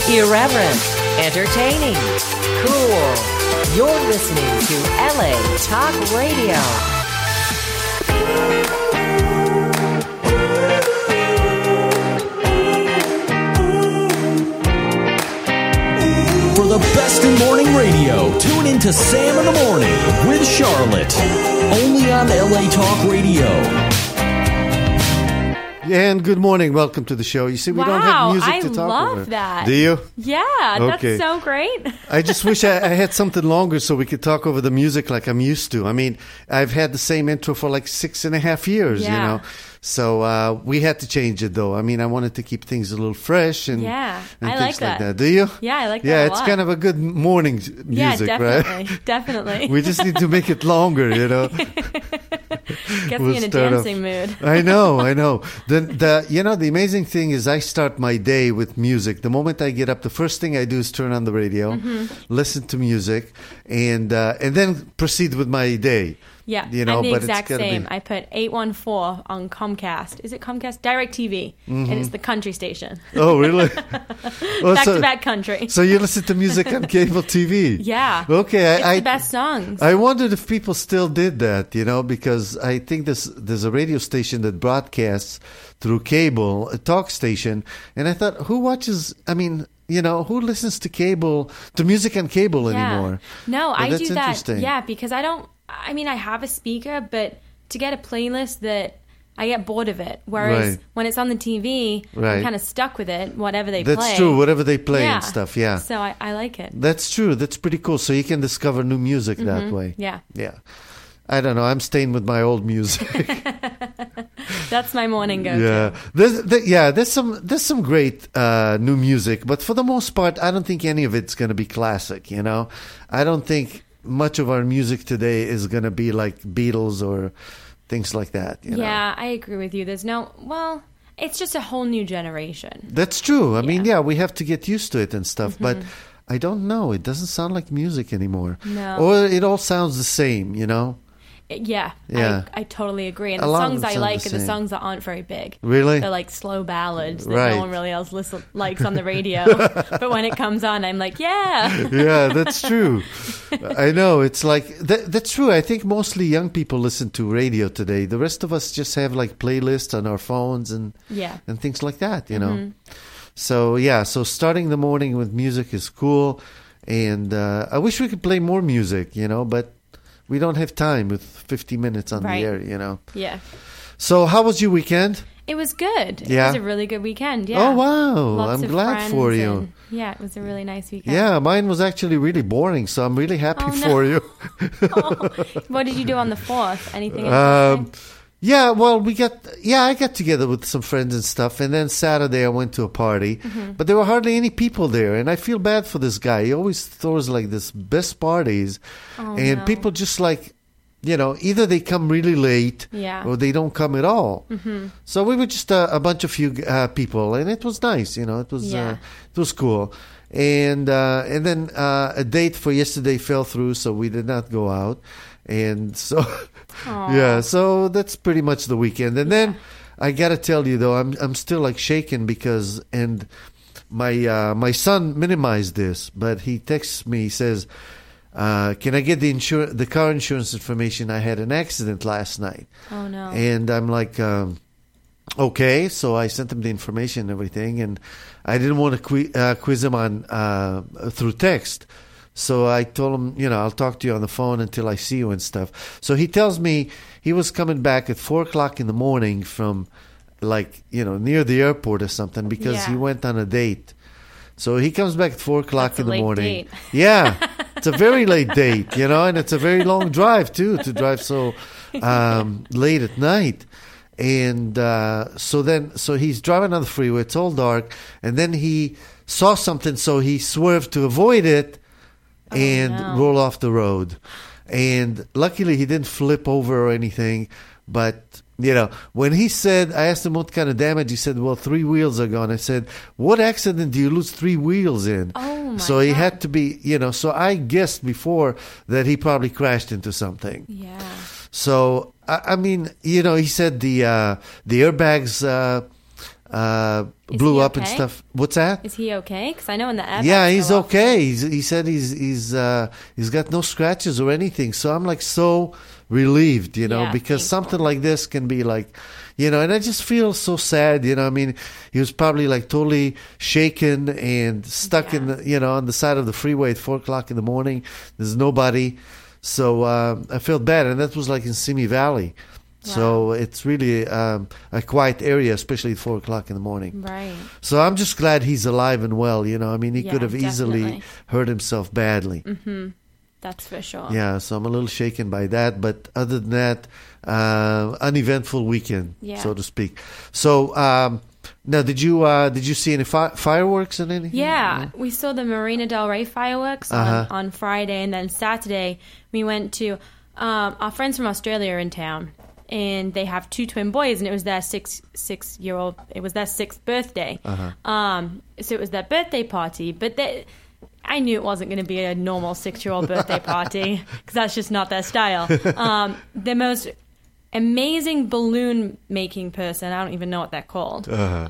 Irreverent, entertaining, cool. You're listening to LA Talk Radio. For the best in morning radio, tune in to Sam in the Morning with Charlotte. Only on LA Talk Radio. And good morning. Welcome to the show. You see, we don't have music to talk about. I love that. Do you? Yeah, Okay. that's so great. I just wish I had something longer so we could talk over the music like I'm used to. I mean, I've had the same intro for like 6.5 years, Yeah. you know. So we had to change it, though. I mean, I wanted to keep things a little fresh and, Yeah, and I things like that. Do you? Yeah, I like that Yeah, a it's lot. kind of a good morning music, Yeah, definitely. right? Definitely. We just need to make it longer, you know. Gets We'll me in a start off- dancing mood. I know. The amazing thing is I start my day with music. The moment I get up, the first thing I do is turn on the radio, listen to music, and then proceed with my day. Yeah, You know, I'm the but it's exact gotta same. be- I put 814 on Comcast. Is it Comcast? DirecTV. And it's the country station. Oh, really? Oh, Back-to-back country. So you listen to music on cable TV? Yeah. Okay, It's the best songs. I wondered if people still did that, you know, because I think there's a radio station that broadcasts through cable, a talk station, and I thought, who watches? I mean, you know, who listens to music on cable anymore? No, But I that's do that. interesting. Yeah, because I have a speaker, but to get a playlist that I get bored of it. Whereas Right. when it's on the TV, Right. I'm kind of stuck with it, whatever they play. That's true. Whatever they play and stuff, yeah. So I like it. That's true. That's pretty cool. So you can discover new music that way. Yeah. Yeah. I don't know. I'm staying with my old music. That's my morning go-to. Yeah. There's some great new music, but for the most part, I don't think any of it's going to be classic. You know, I don't think much of our music today is going to be like Beatles or things like that. You know? Yeah, I agree with you. It's just a whole new generation. That's true. I mean, Yeah. we have to get used to it and stuff, but I don't know. It doesn't sound like music anymore. No. Or it all sounds the same, you know? Yeah. Yeah. I totally agree. And A the lot of songs them I sound like the are the same. songs that aren't very big. Really? They're like slow ballads that Right. no one really else likes on the radio. But when it comes on, I'm like, yeah. Yeah, that's true. I know. It's like, that's true. I think mostly young people listen to radio today. The rest of us just have like playlists on our phones and Yeah. things like that, you know? So, so starting the morning with music is cool. And I wish we could play more music, you know, but we don't have time with 50 minutes on Right. the air, you know? Yeah. So how was your weekend? It was good. Yeah? It was a really good weekend. Yeah. Oh, wow. Lots I'm of glad friends for you. and- yeah, it was a really nice weekend. Yeah, mine was actually really boring, so I'm really happy Oh, no. for you. What did you do on the 4th? Anything Um, interesting? Yeah, well, I got together with some friends and stuff, and then Saturday I went to a party, but there were hardly any people there, and I feel bad for this guy. He always throws like this best parties, and no. people just like, you know, either they come really late, Yeah. or they don't come at all. So we were just a bunch of few people, and it was nice, you know, it was cool. And then a date for yesterday fell through, so we did not go out, and so. Yeah, so that's pretty much the weekend. And then I gotta tell you though, I'm still like shaken because my son minimized this, but he texts me, he says, "Can I get the car insurance information? I had an accident last night." Oh, no. And I'm like, okay. So I sent him the information and everything, and I didn't want to quiz him on through text. So I told him, you know, I'll talk to you on the phone until I see you and stuff. So he tells me he was coming back at 4:00 in the morning from, like, you know, near the airport or something because he Yeah. went on a date. So he comes back at 4:00 That's a in the late morning. date. Yeah, it's a very late date, you know, and it's a very long drive too to drive so late at night. And so he's driving on the freeway. It's all dark, and then he saw something, so he swerved to avoid it and no. roll off the road. And luckily, he didn't flip over or anything. But, you know, when he said, I asked him what kind of damage, he said, well, 3 wheels are gone. I said, what accident do you lose 3 wheels in? Oh, my So he God. had to be, you know, so I guessed before that he probably crashed into something. Yeah. So, I mean, you know, he said the airbags blew he up and okay? stuff. What's that? Is he okay? Because I know in the air. Yeah, bags he's go off. okay. He said he's got no scratches or anything. So I'm like so relieved, Yeah, because thankful. something like this can be like, and I just feel so sad, I mean, he was probably like totally shaken and stuck in the, on the side of the freeway at 4:00 in the morning. There's nobody. So I felt bad. And that was like in Simi Valley. So it's really a quiet area, especially at 4:00 in the morning. Right. So I'm just glad he's alive and well. I mean, he Yeah, could have easily definitely. hurt himself badly. That's for sure. Yeah, so I'm a little shaken by that. But other than that, uneventful weekend, Yeah. so to speak. So now, did you see any fireworks and anything? Yeah, we saw the Marina Del Rey fireworks on Friday, and then Saturday we went to our friends from Australia are in town, and they have 2 twin boys, and it was their six-year-old. It was their 6th birthday. So it was their birthday party, but I knew it wasn't going to be a normal 6-year-old birthday party because that's just not their style. The most amazing balloon making person, I don't even know what they're called.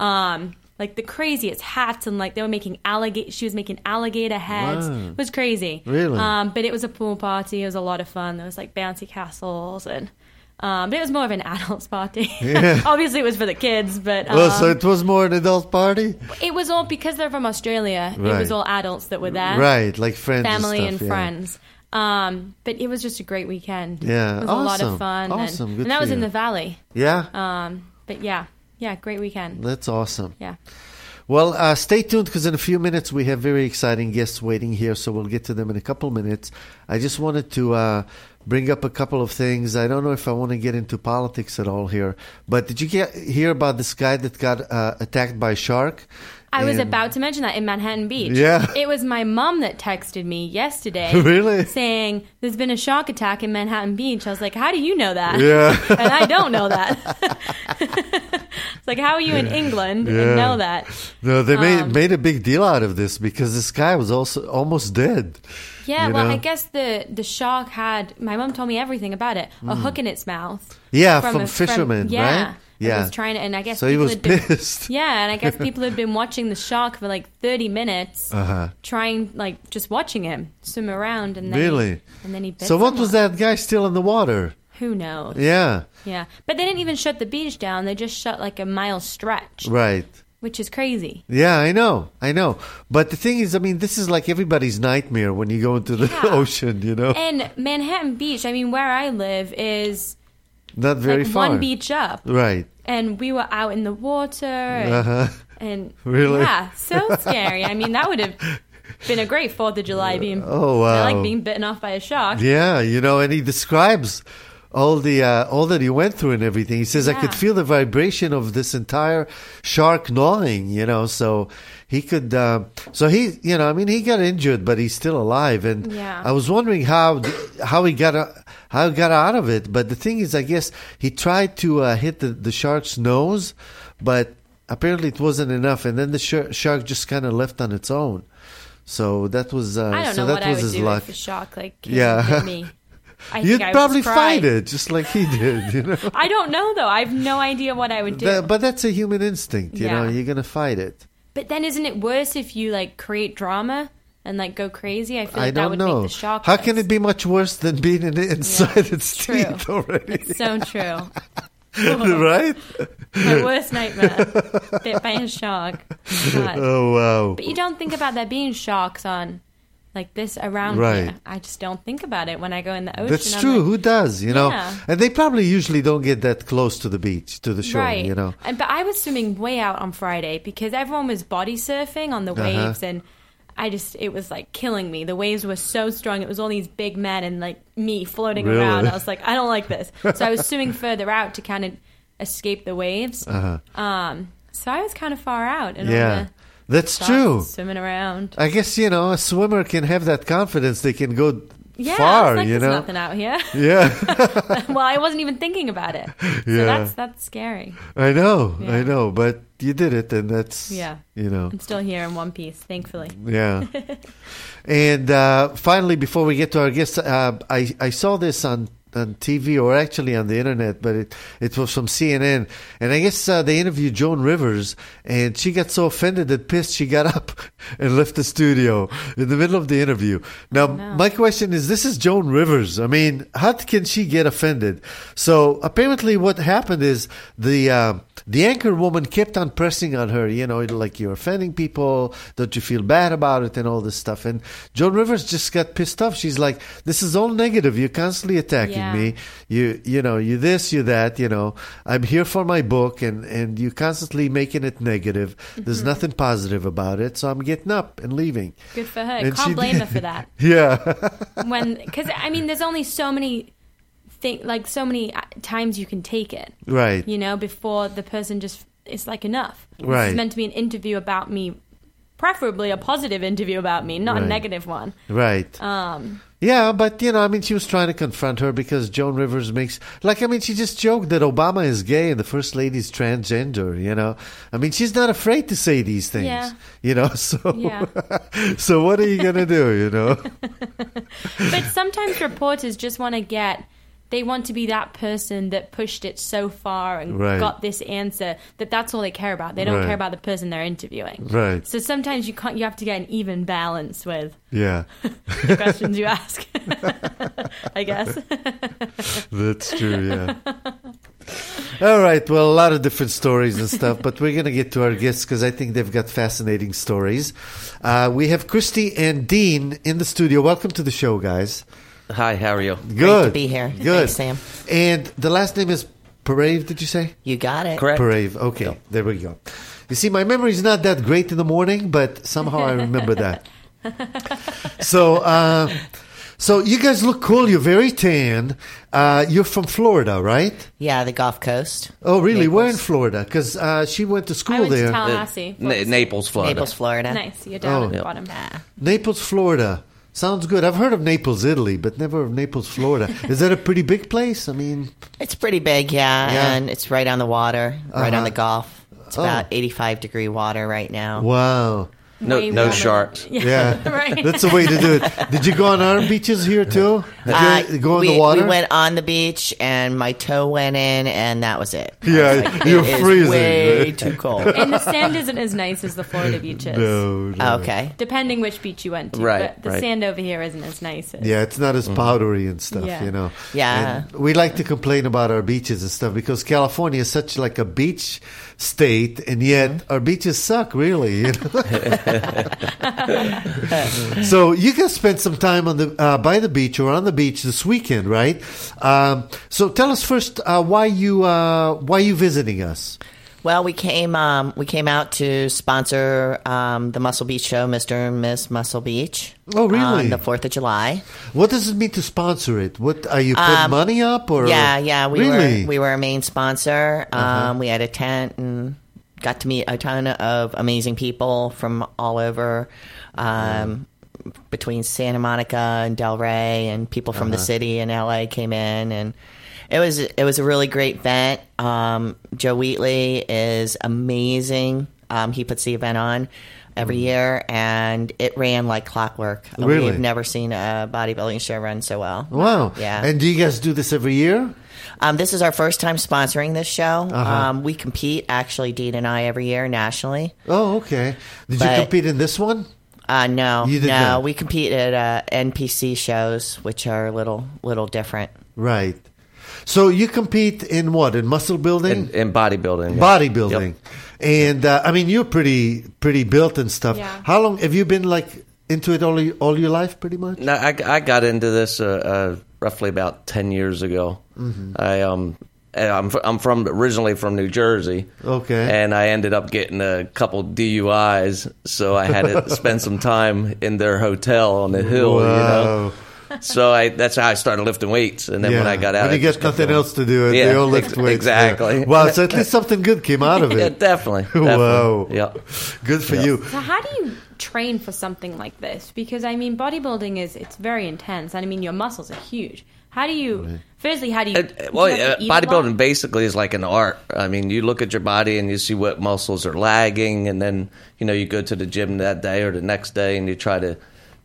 Like the craziest hats, and like they were making she was making alligator heads. Wow. It was crazy. Really? But it was a pool party. It was a lot of fun. There was like bouncy castles, and but it was more of an adults party. Yeah. Obviously it was for the kids, but So it was more an adult party? it was all because they're from Australia. It Right. was all adults that were there. Right, like friends Family and and stuff, yeah. friends. But it was just a great weekend. Yeah, It was a lot awesome. of fun. Awesome. Good And that for was in you. the valley. Yeah, But yeah, great weekend. that's awesome. Yeah. Well, stay tuned because in a few minutes we have very exciting guests waiting here, so we'll get to them in a couple minutes. I just wanted to bring up a couple of things. I don't know if I want to get into politics at all here, but did you hear about this guy that got attacked by a shark? I was And- about to mention that in Manhattan Beach. Yeah. It was my mom that texted me yesterday. Really? Saying, there's been a shark attack in Manhattan Beach. I was like, how do you know that? Yeah. And I don't know that. It's like, how are you in England Yeah. and know that? No, they made a big deal out of this because this guy was also almost dead. Yeah, You well, know? I guess the shark had, my mom told me everything about it, a hook in its mouth. Yeah, from fishermen, yeah, right? It Yeah. was trying to, and I guess So he people was had been- pissed. Yeah, and I guess people had been watching the shark for like 30 minutes, trying, like, just watching him swim around, and then Really? he bit So what was someone. that guy still in the water? Who knows? Yeah, Yeah, but they didn't even shut the beach down. They just shut like a mile stretch, right. which is crazy. Yeah, I know. But the thing is, I mean, this is like everybody's nightmare when you go into the Yeah. ocean, And Manhattan Beach, I mean, where I live is Not very like far. one beach up. Right. And we were out in the water. And, Uh-huh. and Really? yeah, so scary. I mean, that would have been a great 4th of July being, Oh, wow. I like being bitten off by a shark. Yeah, and he describes all that he went through and everything. He says, I could Yeah. feel the vibration of this entire shark gnawing, so he could, so he, I mean, he got injured, but he's still alive. And Yeah. I was wondering how he got out of it. But the thing is, I guess he tried to hit the shark's nose, but apparently it wasn't enough. And then the shark just kind of left on its own. So that was, I don't so know that what I was would his do luck. if a shark came Yeah. and bit me. I You'd think I would probably just cry. fight it, just like he did, I don't know, though. I have no idea what I would do. But that's a human instinct, Yeah. You're going to fight it. But then isn't it worse if you, like, create drama and, like, go crazy? I feel like I that don't would know. make the shark How worse. can it be much worse than being inside Yeah, its true. teeth already? It's so true. Right? My worst nightmare. Bit by a shark. God. Oh, wow. But you don't think about there being sharks on, like, this around Right. here. I just don't think about it when I go in the ocean. That's I'm true. like, Who does, Yeah. And they probably usually don't get that close to the beach, to the shore, right. know. But I was swimming way out on Friday because everyone was body surfing on the waves, and it was like killing me. The waves were so strong. It was all these big men and like me floating Really? around. I was like, I don't like this. So I was swimming further out to kind of escape the waves. So I was kind of far out. And all Yeah. the That's sharks true. Swimming around. I guess, a swimmer can have that confidence. They can go Yeah, far, I was like, you there's know. nothing out here. Yeah, Well, I wasn't even thinking about it. So Yeah. that's scary. I know, Yeah. but you did it, and that's Yeah. you know, I'm still here in one piece, thankfully. yeah. And finally, before we get to our guests, I saw this on TV or actually on the internet, but it was from CNN. And I guess they interviewed Joan Rivers, and she got so offended and pissed she got up and left the studio in the middle of the interview. Now, my question is, this is Joan Rivers. I mean, how can she get offended? So apparently what happened is the anchor woman kept on pressing on her, like, you're offending people, don't you feel bad about it, and all this stuff. And Joan Rivers just got pissed off. She's like, this is all negative. You're constantly attacking me. You this, you that, I'm here for my book, and you're constantly making it negative. There's nothing positive about it, so I'm getting up and leaving. Good for her. And can't blame her for that. Yeah. Because, there's only so many so many times you can take it, right? Before the person just it's like enough. Right. This is meant to be an interview about me, preferably a positive interview about me, not a negative one. Right. Yeah, but she was trying to confront her because Joan Rivers she just joked that Obama is gay and the First Lady's transgender. She's not afraid to say these things. Yeah. So what are you gonna do? But sometimes reporters just want to they want to be that person that pushed it so far and got this answer that's all they care about. They don't care about the person they're interviewing. Right. So sometimes you have to get an even balance with the questions you ask. I guess. That's true, yeah. All right, well, a lot of different stories and stuff, but we're going to get to our guests because I think they've got fascinating stories. We have Christy and Dean in the studio. Welcome to the show, guys. Hi, how are you? Good. Great to be here. Good. Thanks, Sam. And the last name is Parave, did you say? You got it. Correct. Parave. Okay, There we go. You see, my memory is not that great in the morning, but somehow I remember that. So you guys look cool. You're very tan. You're from Florida, right? Yeah, the Gulf Coast. Oh, really? Naples. Where in Florida? Because she went to school I went there. to Tallahassee. Naples, Florida. Naples, Florida. Nice. You're down at the Yep. bottom. Naples, Florida. Sounds good. I've heard of Naples, Italy, but never of Naples, Florida. Is that a pretty big place? It's pretty big, and it's right on the water, right on the Gulf. It's about 85-degree water right now. Wow. No sharks. Yeah. Right. That's the way to do it. Did you go on our beaches here, too? Did you go in the water? We went on the beach, and my toe went in, and that was it. Yeah, you're freezing. Way right? too cold. And the sand isn't as nice as the Florida beaches. No. Okay. Depending which beach you went to. Right, But the right. sand over here isn't as nice. Yeah, it's not as powdery and stuff, Yeah. Yeah. And we like to complain about our beaches and stuff because California is such like a beach state, and yet our beaches suck, really. So you guys spent some time on the by the beach or on the beach this weekend, right? So tell us first why you visiting us. Well, we came out to sponsor the Muscle Beach show, Mr. and Miss Muscle Beach. Oh, really? On the 4th of July. What does it mean to sponsor it? What are you putting money up or? Yeah. Really? We were a main sponsor. We had a tent and got to meet a ton of amazing people from all over, between Santa Monica and Delray, and people from the city and LA came in, and it was a really great event. Joe Wheatley is amazing. He puts the event on every year, and it ran like clockwork. Really? We've never seen a bodybuilding show run so well. Wow. Yeah. And do you guys do this every year? This is our first time sponsoring this show. We compete, actually, Dean and I, every year nationally. Oh, okay. Did you compete in this one? No. You did not? We compete at NPC shows, which are a little different. Right. So you compete in what? In muscle building? In bodybuilding. Yeah. Bodybuilding. Yep. And you're pretty built and stuff. Yeah. How long have you been into it all your life, pretty much? No, I got into this roughly about 10 years ago. Mm-hmm. I'm originally from New Jersey. Okay. And I ended up getting a couple DUIs, so I had to spend some time in their hotel on the hill. Wow. So that's how I started lifting weights, and then when I got out, when you get nothing else to do, they all lift weights. Exactly. Yeah. Wow, so at least something good came out of it. Yeah, definitely. Wow. Yeah. Good for you. So how do you train for something like this? Because bodybuilding it's very intense, and your muscles are huge. How do you? Firstly, how do you? Bodybuilding basically is like an art. You look at your body and you see what muscles are lagging, and then you go to the gym that day or the next day, and you try to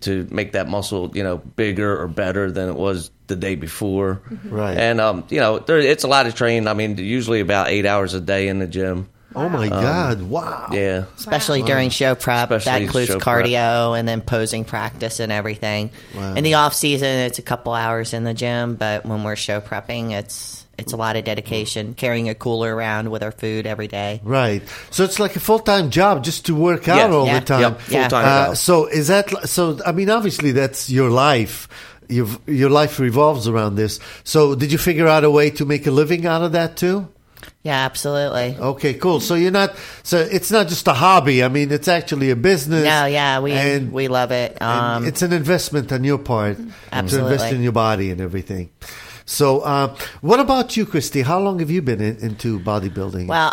to make that muscle, bigger or better than it was the day before. Right. And, it's a lot of training. I mean, usually about 8 hours a day in the gym. Oh my God! Wow. Yeah. Especially during show prep. Especially that includes show cardio and then posing practice and everything. Wow. In the off season, it's a couple hours in the gym, but when we're show prepping, it's a lot of dedication, carrying a cooler around with our food every day. Right. So it's like a full-time job just to work out all the time. Yep, full-time job. So is that so? I mean, obviously that's your life. Your life revolves around this. So did you figure out a way to make a living out of that too? Yeah, absolutely. Okay, cool. So it's not just a hobby. I mean, it's actually a business. No, yeah, we love it. And it's an investment on your part Absolutely. to invest in your body and everything. So, what about you, Christy? How long have you been into bodybuilding? Well,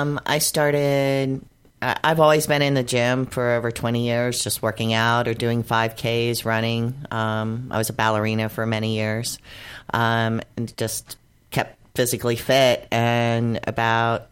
I've always been in the gym for over 20 years, just working out or doing 5Ks, running. I was a ballerina for many years, and just kept physically fit. And about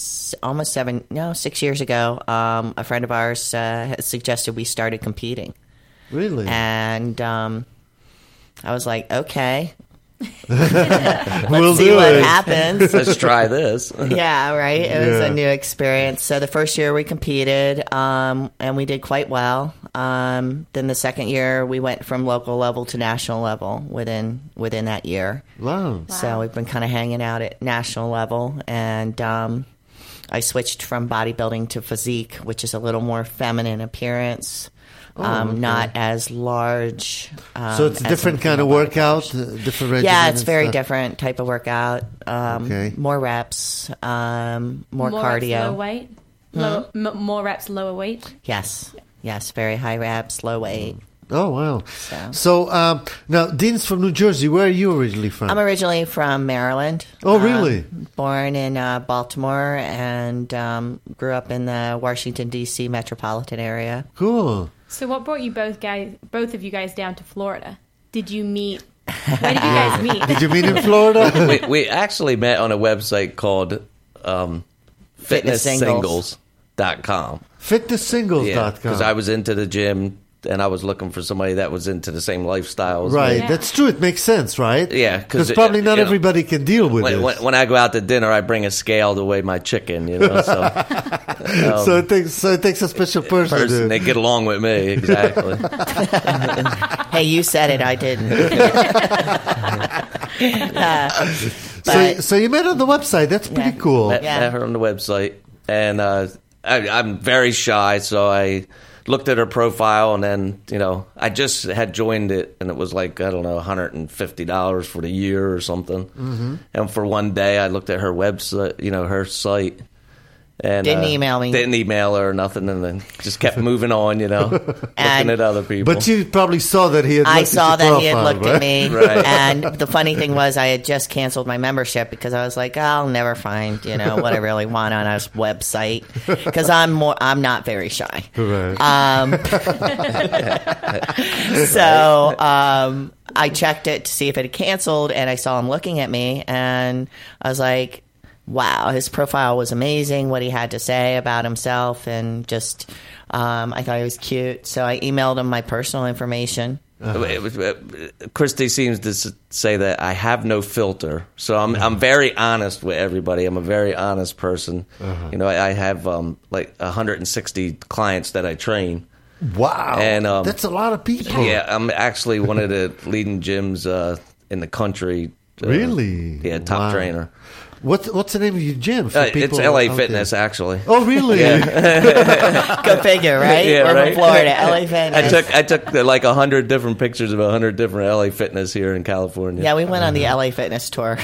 6 years ago, a friend of ours had suggested we started competing. Really? And I was like, okay. We'll see do what it. happens. Let's try this. Yeah, right. It was Yeah. a new experience. So the first year we competed, and we did quite well. Then the second year we went from local level to national level within that year. Wow. So we've been kind of hanging out at national level, and I switched from bodybuilding to physique, which is a little more feminine appearance. Okay. Not as large. So it's a different kind of workout, different regimen. Yeah, it's and very stuff? different type of workout. Okay. More reps, more cardio. Reps, low weight. More reps, lower weight. Yes, very high reps, low weight. Oh, wow. So now, Dean's from New Jersey. Where are you originally from? I'm originally from Maryland. Oh, really? Born in Baltimore and grew up in the Washington, D.C. metropolitan area. Cool. So what brought you both of you guys down to Florida? Did you meet? Where did you guys meet? Did you meet in Florida? we actually met on a website called FitnessSingles.com. FitnessSingles.com. Yeah, because I was into the gym and I was looking for somebody that was into the same lifestyle as Right, me. Yeah. that's true. It makes sense, right? Yeah, because probably not everybody can deal with it. When I go out to dinner, I bring a scale to weigh my chicken. So So it takes a special person. they get along with me exactly. Hey, you said it, I didn't. So you met on the website. That's pretty cool. Met her on the website, and I'm very shy, so I looked at her profile, and then I just had joined it, and it was like $150 for the year or something. Mm-hmm. And for one day, I looked at her website, her site. And Didn't email me. Didn't email her or nothing, and then just kept moving on, looking at other people. But you probably saw that he had. I saw that he had looked right? at me, Right. and the funny thing was I had just canceled my membership because I was like, I'll never find what I really want on a website because I'm not very shy. Right. So I checked it to see if it had canceled, and I saw him looking at me, and I was like, wow, his profile was amazing, what he had to say about himself, and just I thought he was cute. So I emailed him my personal information. Christy seems to say that I have no filter, so I'm very honest with everybody. I'm a very honest person. I have like 160 clients that I train. Wow, and that's a lot of people. Yeah, I'm actually one of the leading gyms in the country. Really? Yeah, top trainer. What's the name of your gym? For It's people LA out Fitness, there? actually. Oh, really? Go figure, right? Yeah, We're right? from Florida, LA Fitness. I took like 100 different pictures of 100 different LA Fitness here in California. Yeah, we went on the LA Fitness tour.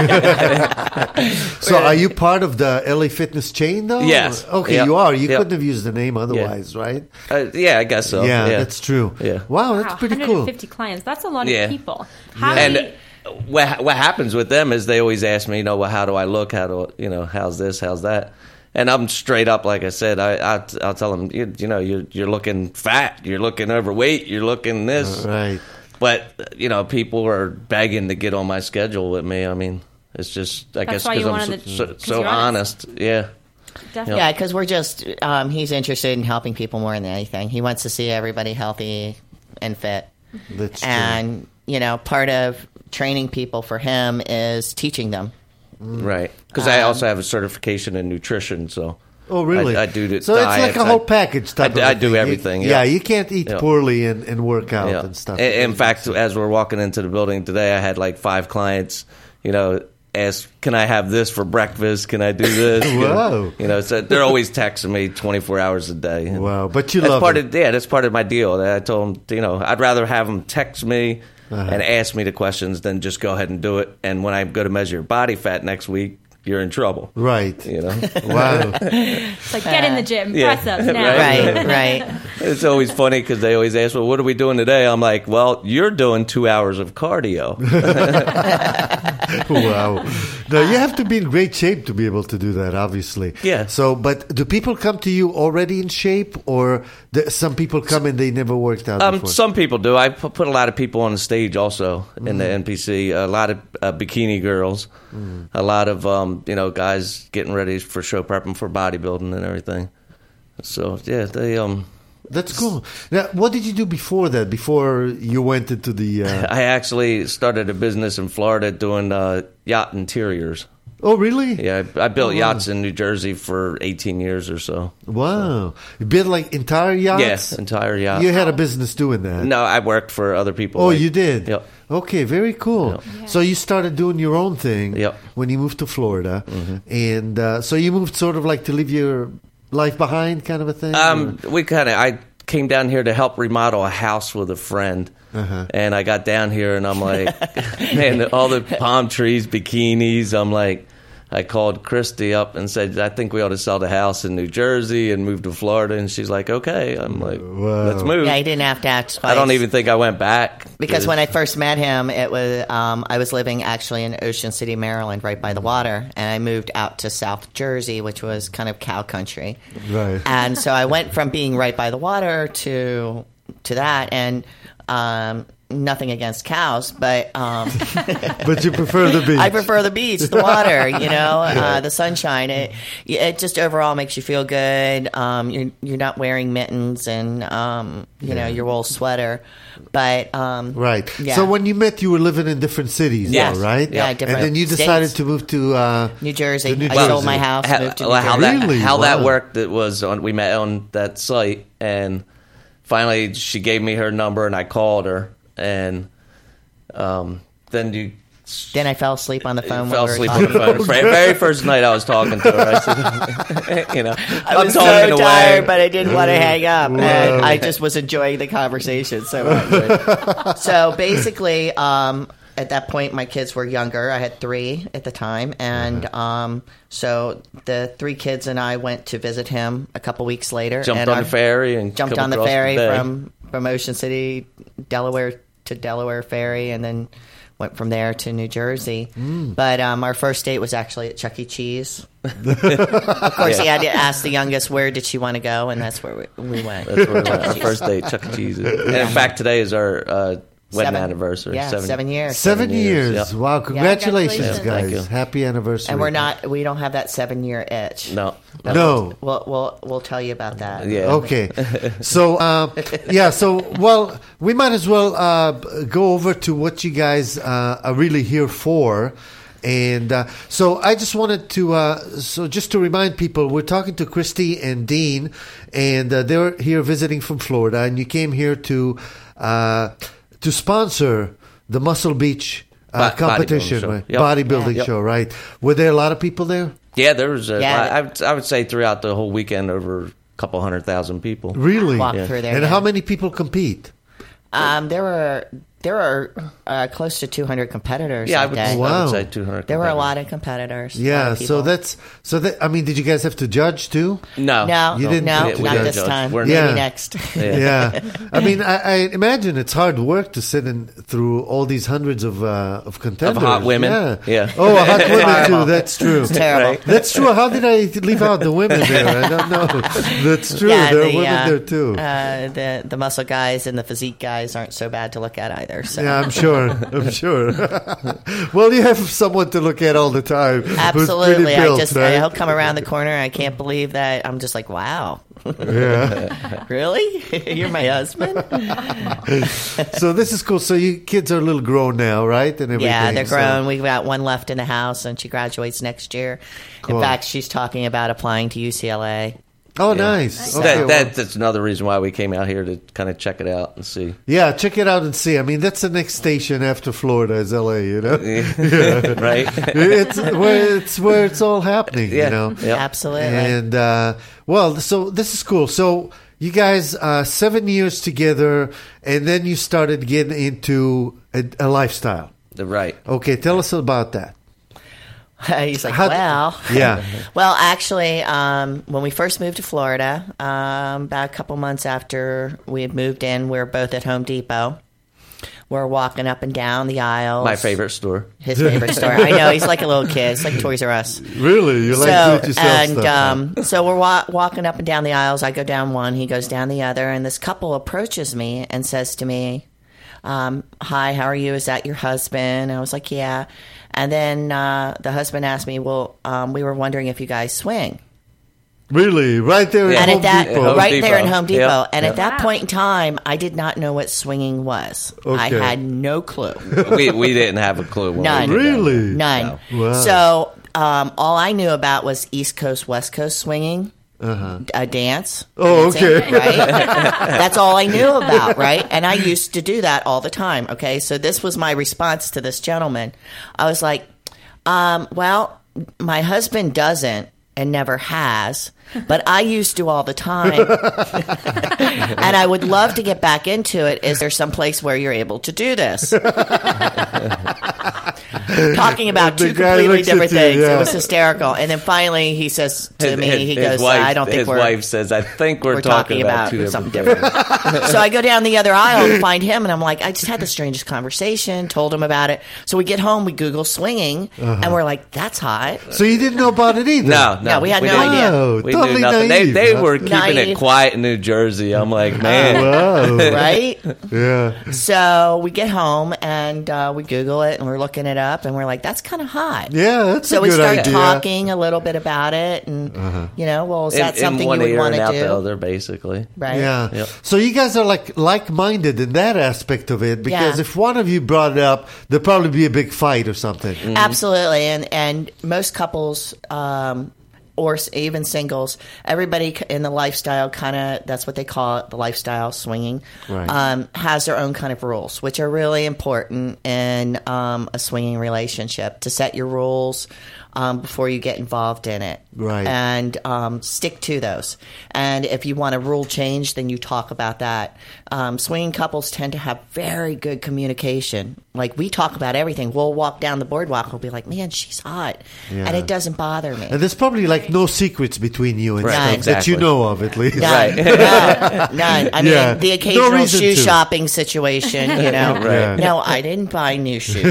So are you part of the LA Fitness chain, though? Yes. Okay, Yep. you are. You Yep. couldn't have used the name otherwise, right? Yeah, I guess so. Yeah, that's true. Yeah. Wow, that's pretty cool. 150 clients. That's a lot Yeah. of people. How And many? what happens with them is they always ask me, well, how do I look? How do how's this? How's that? And I'm straight up, like I said, I'll tell them, you're looking fat, you're looking overweight, you're looking this. Right. But people are begging to get on my schedule with me. I mean, it's just, I guess, why you because I'm wanted to- 'cause so you're honest. Yeah. Definitely. Yeah, because we're just, he's interested in helping people more than anything. He wants to see everybody healthy, and fit. That's true. And, part of training people for him is teaching them. Right. Because I also have a certification in nutrition, so. Oh, really? I do the So diets. it's like a whole package type of I thing. do everything, Yeah, you can't eat poorly and work out and stuff. In fact, as we're walking into the building today, I had like 5 clients, ask, can I have this for breakfast? Can I do this? Whoa. So they're always texting me 24 hours a day. Wow, but you that's love part it. That's part of my deal. I told them, I'd rather have them text me and ask me the questions than just go ahead and do it. And when I go to measure your body fat next week, you're in trouble. Right. Wow. It's like, get in the gym, press ups now. Right. It's always funny because they always ask, well, what are we doing today? I'm like, well, you're doing 2 hours of cardio. Wow. Now, you have to be in great shape to be able to do that, obviously. Yeah. So, but do people come to you already in shape, or some people come and they never worked out before? Some people do. I put a lot of people on the stage also in the NPC. A lot of bikini girls. A lot of, guys getting ready for show prepping for bodybuilding and everything. So, yeah, they... That's cool. Now, what did you do before that, before you went into the... I actually started a business in Florida doing yacht interiors. Oh, really? Yeah, I built yachts in New Jersey for 18 years or so. Wow. You built like entire yachts? Yes, entire yacht. You had a business doing that? No, I worked for other people. Oh, you did? Yep. Okay, very cool. Yep. Yeah. So you started doing your own thing Yep. when you moved to Florida. And so you moved sort of like to leave your life behind kind of a thing? I came down here to help remodel a house with a friend. And I got down here and I'm like, man, all the palm trees, bikinis. I'm like, I called Christy up and said, I think we ought to sell the house in New Jersey and move to Florida. And she's like, okay. I'm like, let's move. Yeah, he didn't have to ask twice. I don't even think I went back. Because when I first met him, it was I was living actually in Ocean City, Maryland, right by the water, and I moved out to South Jersey, which was kind of cow country. Right. And so I went from being right by the water to that, and nothing against cows, but But you prefer the beach. I prefer the beach, the water, the sunshine. It just overall makes you feel good. You're not wearing mittens and your wool sweater, but Right. Yeah. So when you met, you were living in different cities, Yes. though, right? Yeah, And different then you decided states. to move to New Jersey. to New I Jersey. sold my house, moved to New How Jersey. Really? that Wow. worked, it was we met on that site, and finally she gave me her number, and I called her, and then Then I fell asleep on the phone. fell while we asleep were on the talking. phone. Very first night I was talking to her, I said, I was so tired, but I didn't want to hang up, and I just was enjoying the conversation so much. So basically, at that point, my kids were younger. I had 3 at the time, and so the 3 kids and I went to visit him a couple weeks later. Jumped and on the ferry and jumped come on the across ferry bay. from Ocean City, Delaware to Delaware Ferry, and then went from there to New Jersey. But our first date was actually at Chuck E. Cheese. Of course, he had to ask the youngest where did she want to go, and that's where we went. That's where we went, our first date, Chuck E. Cheese. And in fact, today is our wedding anniversary. Yeah, 7 years. 7 years. Yep. Wow! Congratulations, Congratulations. guys! Thank you. Happy anniversary. And we don't have that 7-year itch. No. No. We'll tell you about that. Yeah. Okay. So, well, we might as well go over to what you guys are really here for. And so I just wanted to, just to remind people, we're talking to Christy and Dean, and they're here visiting from Florida, and you came here to sponsor the Muscle Beach competition, bodybuilding show. right? Yep. Bodybuilding show, right? Were there a lot of people there? Yeah, there was. Yeah. I would say throughout the whole weekend, over a couple 100,000 people. Really? Walk through there. And yeah. how many people compete? There were close to 200 competitors. Yeah, I that would, day. I Wow. would say 200. There were a competitors. lot of competitors. a lot Yeah, of so people. I mean, did you guys have to judge too? No, No, You didn't no, have to not judge this us. time. We're- Maybe Yeah. next. Yeah, I mean, I imagine it's hard work to sit through all these hundreds of contenders. Of hot women. Yeah. Yeah. Oh, hot women too. That's true. It's terrible. That's true. How did I leave out the women there? I don't know. That's true. Yeah, there are the, women there too. The muscle guys and the physique guys aren't so bad to look at either. either. So. Yeah, I'm sure. Well, you have someone to look at all the time. Absolutely. Who's pretty built, right? I'll come around the corner. I can't believe that. I'm just like, wow. Yeah. Really? You're my husband? So this is cool. So you kids are a little grown now, right? And everything. Yeah, they're so- grown. We've got one left in the house, and she graduates next year. Cool. In fact, she's talking about applying to UCLA. Oh, nice. Okay, well, That's another reason why we came out here to kind of check it out and see. yeah, check it out and see. I mean, that's the next station after Florida is LA, you know? Right? it's where it's all happening, you know? Yep. Absolutely. And, well, so this is cool. So you guys, 7 years together, and then you started getting into a lifestyle. Right. Okay, tell us about that. He's like, well. Yeah. Well, actually, when we first moved to Florida, about a couple months after we had moved in, we were both at Home Depot. We're walking up and down the aisles. My favorite store. His favorite store. I know, he's like a little kid. It's like Toys R Us. Really? You like to do-it-yourself stuff? So we're walking up and down the aisles. I go down one, he goes down the other, and this couple approaches me and says to me, hi, how are you? Is that your husband? I was like, yeah. And then the husband asked me, well, we were wondering if you guys swing. Really? Right there in And Home at that, Depot? right there in Home Depot. Yep. And at that Wow. point in time, I did not know what swinging was. Okay. I had no clue. We didn't have a clue. When None. We did that. Really? None. Wow. So all I knew about was East Coast, West Coast swinging. A dance. Oh, dancing, okay. Right? That's all I knew about, right? And I used to do that all the time, okay? So this was my response to this gentleman. I was like, well, my husband doesn't and never has, but I used to all the time. And I would love to get back into it. Is there some place where you're able to do this? Talking about The two guy completely looks at different you, things. yeah. It was hysterical. And then finally he says to me, he goes, I don't think his we're wife says, I think we're talking about two something different different. So I go down the other aisle to find him, and I'm like, I just had the strangest conversation, told him about it. So we get home, we Google swinging, and we're like, that's hot. So you didn't know about it either? No, we had no didn't. idea. Oh, We totally knew nothing. naive, They huh? were keeping Naive. it quiet in New Jersey. I'm like, man. Wow. Right? Yeah. So we get home, and we Google it, and we're looking it up, and we're like, that's kind of hot. Yeah, that's So a we good start idea. talking a little bit about it, and, well, is that in something one you would ear want and to out do? the other, basically. Right? Yeah. Yep. So you guys are like-minded in that aspect of it, because Yeah. if one of you brought it up, there'd probably be a big fight or something. Mm-hmm. Absolutely, and most couples, or even singles, everybody in the lifestyle kind of, that's what they call it, the lifestyle swinging, Right. has their own kind of rules, which are really important in a swinging relationship, to set your rules before you get involved in it. Right. And stick to those. And if you want a rule change, then you talk about that. Swinging couples tend to have very good communication. Like, we talk about everything. We'll walk down the boardwalk and we'll be like, man, she's hot. Yeah. And it doesn't bother me. And there's probably no secrets between you and Right, stuff that you exactly. know of, at least. None. Right. None. I mean, Yeah. the No occasional reason shoe to. shopping situation, you know. Right. No, I didn't buy new shoes.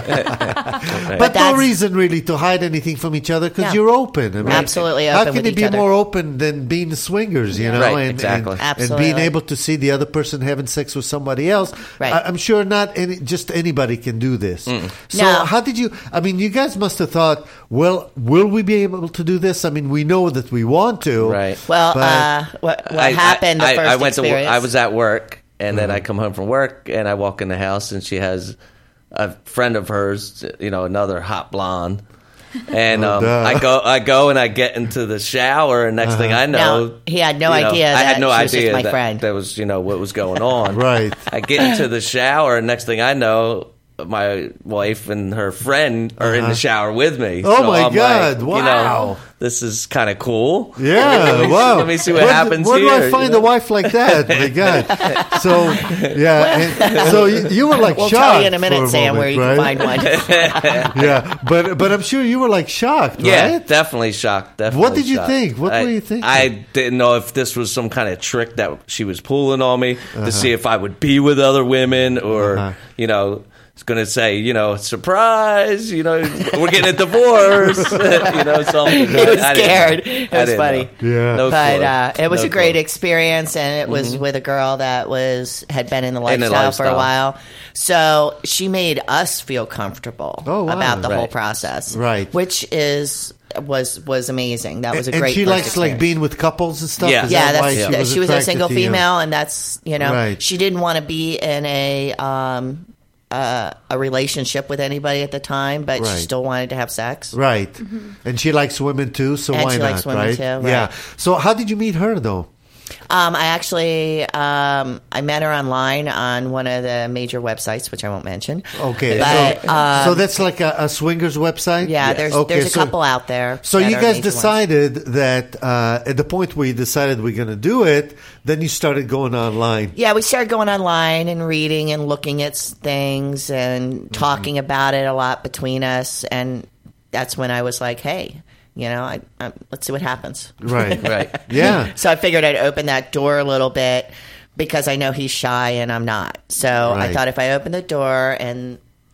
But no that's- reason really to hide anything from each other, because No. you're open. I mean, Absolutely How open can with you each be other. more open than being swingers, you know? Right, exactly. And Absolutely. being able to see the other person having sex with somebody else. Right. I'm sure not just anybody can do this. So No. how did you, I mean, you guys must have thought, well, will we be able to do this? I mean, we know that we want to. Right. Well, But- what happened the first I went experience? I was at work, and then I come home from work, and I walk in the house, and she has a friend of hers, another hot blonde. And Oh, duh. I go and I get into the shower, and next thing I know, Now, he had no you know, idea I that had no she was just idea my that, friend. that was what was going on. Right. I get into the shower, and next thing I know, my wife and her friend are in the shower with me. Oh, So my I'm God. like, Wow. this is kind of cool. Yeah, wow. Let me see what happens Where do I here, find a wife like that? My God. So, yeah. And so you were like We'll shocked. tell you in a for minute, Sam, moment, where you right? can find one. Yeah, but I'm sure you were like shocked, Yeah, right? definitely shocked. Definitely. What did you shocked. think? What were you thinking? I didn't know if this was some kind of trick that she was pulling on me to see if I would be with other women, or going to say, surprise, we're getting a divorce, something. He was scared. It was funny. Yeah. No But clue. it was No a great clue. experience, and it was with a girl that had been in the lifestyle for a lifestyle. while. So she made us feel comfortable Oh, wow. about the whole Right. process, Right. Which was amazing. That was a And great. she first likes like experience. being with couples and stuff. Yeah. Is Yeah, that why she was a attracted single to you? female, and that's Right. she didn't want to be in a relationship with anybody at the time, but she Right. still wanted to have sex. Right. And she likes women too, so And why she not? likes women right? too, right. Yeah. So how did you meet her though? I actually I met her online on one of the major websites, which I won't mention. Okay. But, so that's like a swingers website? Yeah, there's a couple out there. So that you are guys major ones. decided that at the point where you decided we're going to do it, then you started going online. Yeah, we started going online and reading and looking at things and talking about it a lot between us, and that's when I was like, hey, let's see what happens. Right. Right. Yeah. So I figured I'd open that door a little bit because I know he's shy and I'm not. So I Right. thought if I opened the door and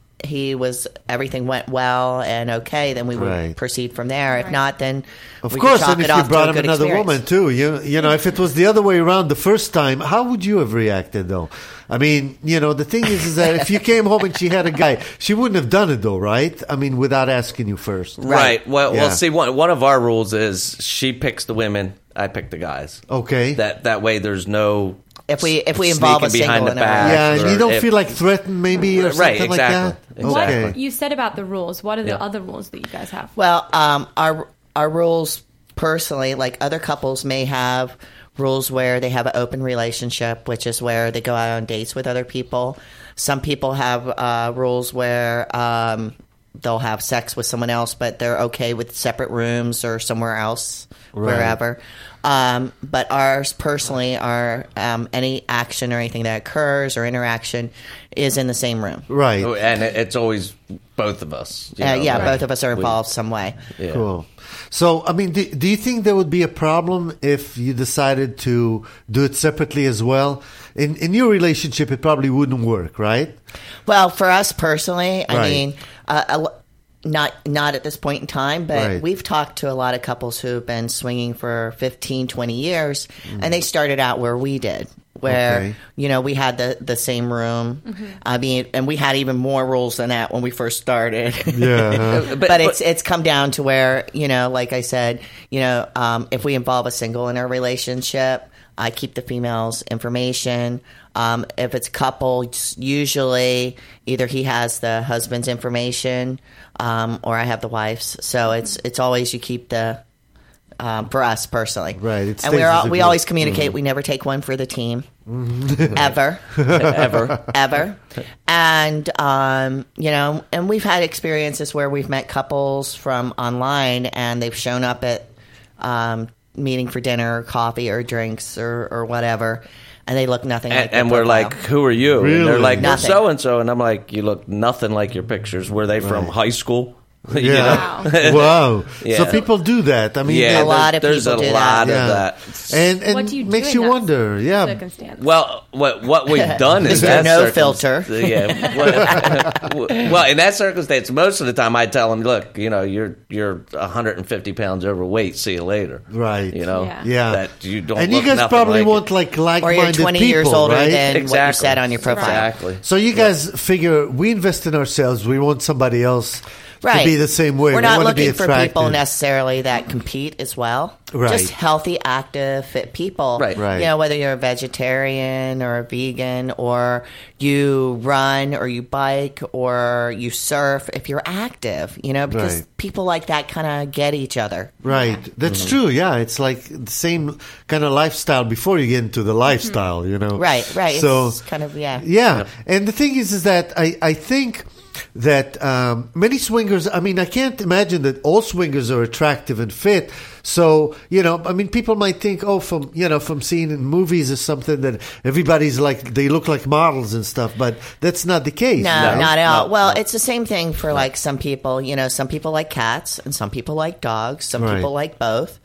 everything went well and okay, then we would Right. proceed from there. If not, then Of we course, could chalk and if it you off brought to a him good another experience. woman too, you know, if it was the other way around the first time, how would you have reacted though? I mean, the thing is that if you came home and she had a guy, she wouldn't have done it though, right? I mean, without asking you first. Right. Well, Yeah. see, one of our rules is she picks the women, I pick the guys. Okay. That way, there's no If we involve a sneaking behind single the in our back. Yeah, and you or don't if- feel like threatened maybe or Right, something like exactly. that? Exactly. Okay. What you said about the rules. What are the Yeah. other rules that you guys have? Well, our rules personally, like other couples may have rules where they have an open relationship, which is where they go out on dates with other people. Some people have rules where they'll have sex with someone else, but they're okay with separate rooms or somewhere else, wherever. But ours personally are any action or anything that occurs or interaction is in the same room. Right. And it's always both of us. Both of us are involved some way. Yeah. Cool. So, I mean, do you think there would be a problem if you decided to do it separately as well? In your relationship, it probably wouldn't work, right? Well, for us personally, I Right. mean, not at this point in time, but Right. we've talked to a lot of couples who've been swinging for 15, 20 years, and they started out where we did. Where Okay. we had the same room, I mean, and we had even more rules than that when we first started. Yeah. but it's come down to where like I said, if we involve a single in our relationship, I keep the female's information. If it's a couple, it's usually either he has the husband's information or I have the wife's. So it's always you keep the for us personally, Right, it and stays as a we group. always communicate. We never take one for the team, ever. Ever. And, and we've had experiences where we've met couples from online and they've shown up at meeting for dinner or coffee or drinks or whatever. And they look nothing like their And we're profile. like, who are you? Really? And they're like, we're Nothing. so-and-so. And I'm like, you look nothing like your pictures. Were they from high school? You know? Yeah. Wow. Yeah. So people do that. I mean, Yeah, A lot of there's people a do lot that. of that. and What do you do makes in you that wonder. Yeah. circumstance? Well, what we've done is Mr. that No circumstance- filter. Yeah. Well, in that circumstance, most of the time I tell them, look, you're 150 pounds overweight. See you later. Right. Yeah. Yeah. That you don't. And look you guys nothing probably like want it. like or like-minded you're 20 people, years older right? than what you Exactly. said on your profile. Exactly. So you guys figure we invest in ourselves. We want somebody else Right. to be the same way. We're We not want to be looking for people attractive. necessarily that compete as well. Right. Just healthy, active, fit people. Right. Right. Whether you're a vegetarian or a vegan or you run or you bike or you surf, if you're active, because Right. people like that kind of get each other. Right. That's true. Yeah. It's like the same kind of lifestyle before you get into the lifestyle, Right. So, It's kind of, yeah. And the thing is that I think that many swingers, I mean, I can't imagine that all swingers are attractive and fit. So, I mean, people might think, from seeing in movies or something that everybody's like, they look like models and stuff, but that's not the case. No, not at all. No, Well, it's the same thing for like some people. Some people like cats and some people like dogs. Some Right. people like both.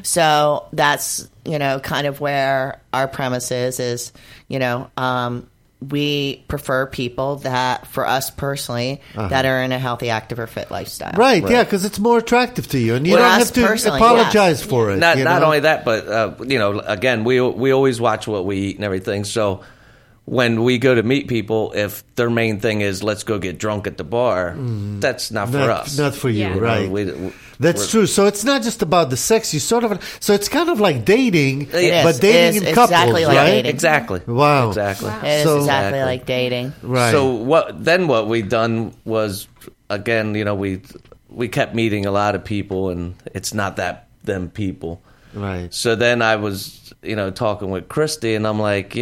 So that's kind of where our premise is we prefer people that, for us personally, that are in a healthy, active, or fit lifestyle. Right. Yeah, because it's more attractive to you, and you Well, don't us have to personally, apologize for it. Not you know? only that, but again, we always watch what we eat and everything. So when we go to meet people, if their main thing is let's go get drunk at the bar, that's not for us. Not for you, Yeah. right? That's true. So it's not just about the sex. You sort of so it's kind of like dating, It but is. dating It in is couples, exactly like right? dating. Exactly. Wow. Exactly. It is So- exactly Exactly. like dating. Right. So what we done was, again, we kept meeting a lot of people, and it's not them people. Right. So then I was, talking with Christy, and I'm like,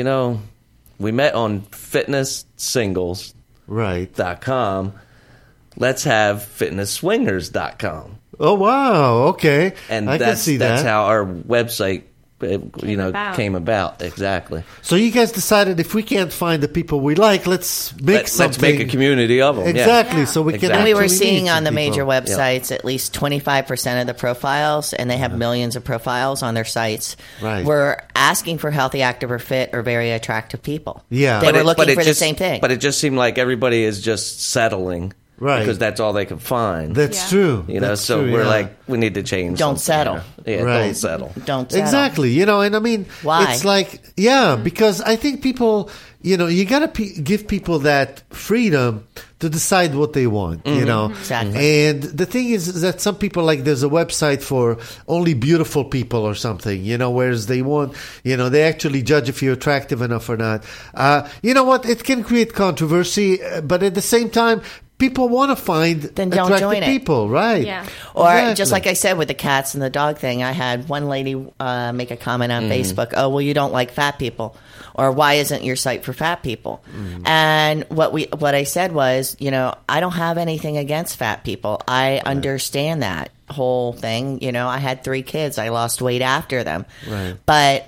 we met on fitnesssingles.com. Right. Let's have fitnessswingers.com. Oh wow. Okay. And I can see that. that's how our website about. came about. Exactly. So you guys decided if we can't find the people we like, let's make something. Let's make a community of them. Exactly. Yeah. So we can. Exactly. And we were actually seeing meet on some the major people. websites at least 25% of the profiles, and they have millions of profiles on their sites, Right. were asking for healthy, active, or fit, or very attractive people. Yeah. They But were looking for the just, same thing. But it just seemed like everybody is just settling. Right. Because that's all they could find. That's Yeah. true. So That's true, we're yeah. like, we need to change Don't something settle. here. Yeah, Right. don't settle. Don't settle. Exactly. And I mean, Why? it's like, yeah, because I think people, you got to give people that freedom to decide what they want, Exactly. And the thing is that some people, like, there's a website for only beautiful people or something, whereas they want, they actually judge if you're attractive enough or not. You know what? It can create controversy, but at the same time, people want to find Then don't attractive join it. people, right? Yeah. Or Exactly. just like I said with the cats and the dog thing, I had one lady make a comment on Facebook, oh, well, you don't like fat people. Or why isn't your site for fat people? And what I said was, I don't have anything against fat people. I understand that whole thing. I had 3 kids. I lost weight after them. Right. But,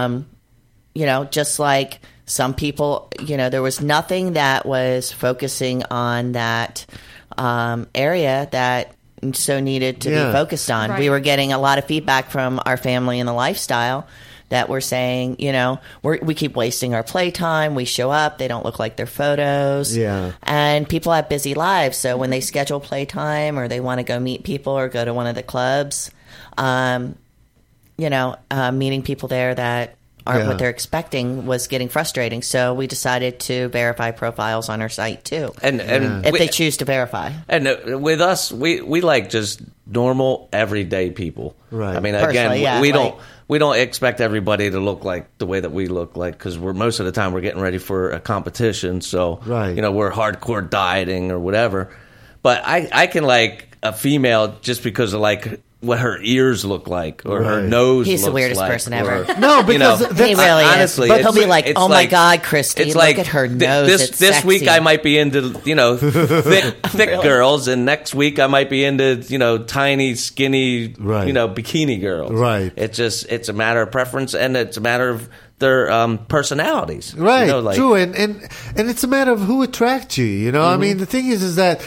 just like some people, there was nothing that was focusing on that area that so needed to Yeah. be focused on. Right. We were getting a lot of feedback from our family and the lifestyle that were saying, we keep wasting our playtime. We show up, they don't look like their photos. Yeah. And people have busy lives. So when they schedule playtime or they want to go meet people or go to one of the clubs, meeting people there that aren't Yeah. what they're expecting was getting frustrating. So we decided to verify profiles on our site too. And If they choose to verify. And with us, we like just normal, everyday people. Right. I mean, Personally, again, yeah, we like- don't expect everybody to look like the way that we look like, because most of the time we're getting ready for a competition. So, Right. we're hardcore dieting or whatever. But I can like a female just because of like what her ears look like or her Right. nose. He's the looks weirdest like, person ever. or- No, because He that's, really honestly, is. But he'll it's- be like, it's oh my like- God, Christy, it's look like at her nose. It's this week sexy." I might be into thick girls, and next week I might be into tiny, skinny, Right. bikini girls. Right. It's a matter of preference, and it's a matter of their personalities. Right, Like, true, and it's a matter of who attracts you. I mean, the thing is that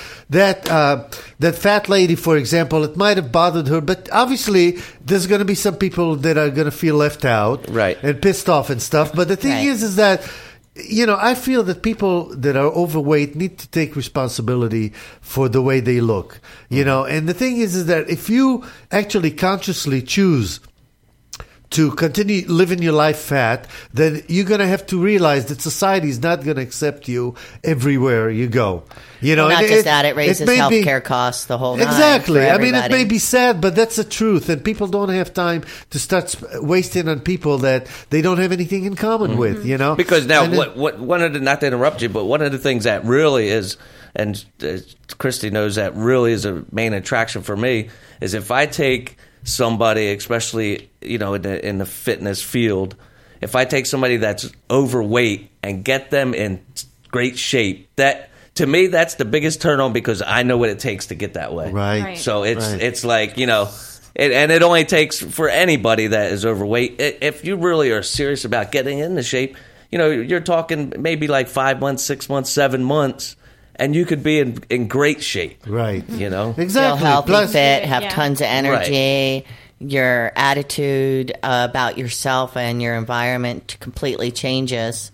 fat lady, for example, it might have bothered her, but obviously there's going to be some people that are going to feel left out, Right. and pissed off and stuff. But the thing Right. is that I feel that people that are overweight need to take responsibility for the way they look. And the thing is that if you actually consciously choose to continue living your life fat, then you're going to have to realize that society is not going to accept you everywhere you go. Well, not and just that, it raises may be- healthcare costs the whole nine Exactly. for I mean, it everybody. may be sad, but that's the truth. And people don't have time to start wasting on people that they don't have anything in common with, Because now, And it- what one of the, not to interrupt you, but one of the things that really is, and Christy knows that really is a main attraction for me, is if I take somebody, especially in the fitness field, if I take somebody that's overweight and get them in great shape, that to me that's the biggest turn on, because I know what it takes to get that way. Right. Right. So Right. it's like and it only takes for anybody that is overweight. If you really are serious about getting into shape, you're talking maybe like 5 months, 6 months, 7 months. And you could be in great shape. Right. Exactly. Feel healthy, Plus- fit, have Yeah. tons of energy. Your attitude about yourself and your environment completely changes.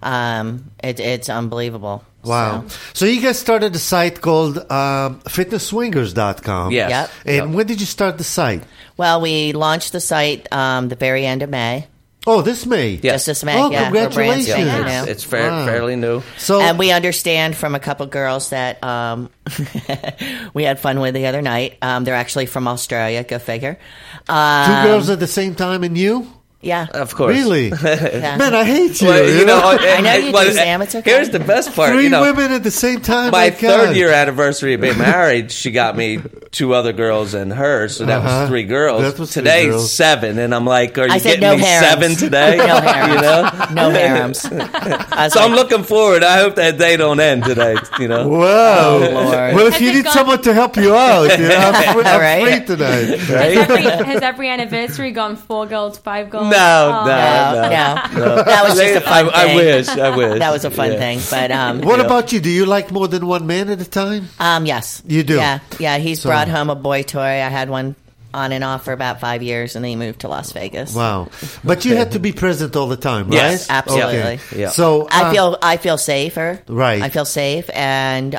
It's unbelievable. Wow. So you guys started a site called fitnessswingers.com. Yes. Yep. And when did you start the site? Well, we launched the site the very end of May. Oh, this May. Yeah. Just this May. Oh, yeah, we're brand congratulations. spanking It's, new. it's fairly new. So And we understand from a couple girls that we had fun with the other night. They're actually from Australia. Go figure. two girls at the same time and you? Yeah. Of course. Really? Yeah. Man, I hate you. Well, you know? I know you do, Sam. It's okay. Here's the best part. Three you know, women at the same time? my God. third year anniversary of being married, she got me 2 other girls and her, so that was 3 girls. That was 3 Today's girls. 7, and I'm like, are you I said getting no me harems. 7 today? No harems. You know? No harems. So I'm looking forward. I hope that day don't end today. You know. Wow. Lord. Well, if Has you it need gone- someone to help you out, you know, I'm Right. free tonight. Has every anniversary gone 4 goals, 5 goals? No. That was just a fun thing. I wish. That was a fun Yeah. thing. But What about you? Do you like more than one man at a time? yes, You do? Yeah. He's So- brought home a boy toy. I had one on and off for about 5 years, and then he moved to Las Vegas. Wow. But you had to be present all the time, right? Yes, absolutely. Okay. Yeah. So I feel safer. Right. I feel safe, and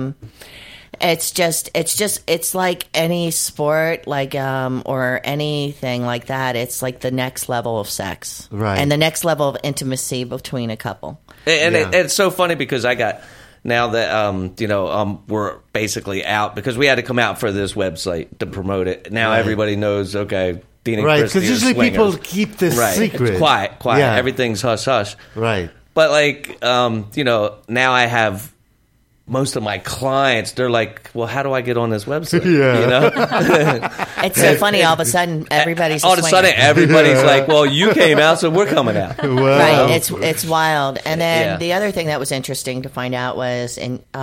it's like any sport, like or anything like that. It's like the next level of sex, Right. and the next level of intimacy between a couple. And Yeah. it's so funny because I got now that we're basically out because we had to come out for this website to promote it. Now Right. everybody knows. Okay, Dean and right, Christy because are usually swingers. people keep this right. secret. It's quiet. Yeah. Everything's hush hush. Right. But like now I have most of my clients. They're like, well, how do I get on this website? Yeah. You know. It's so funny. All of a sudden, everybody's All of a swinger. sudden, everybody's like, well, you came out, so we're coming out. Wow. Right, it's wild. And then Yeah. the other thing that was interesting to find out was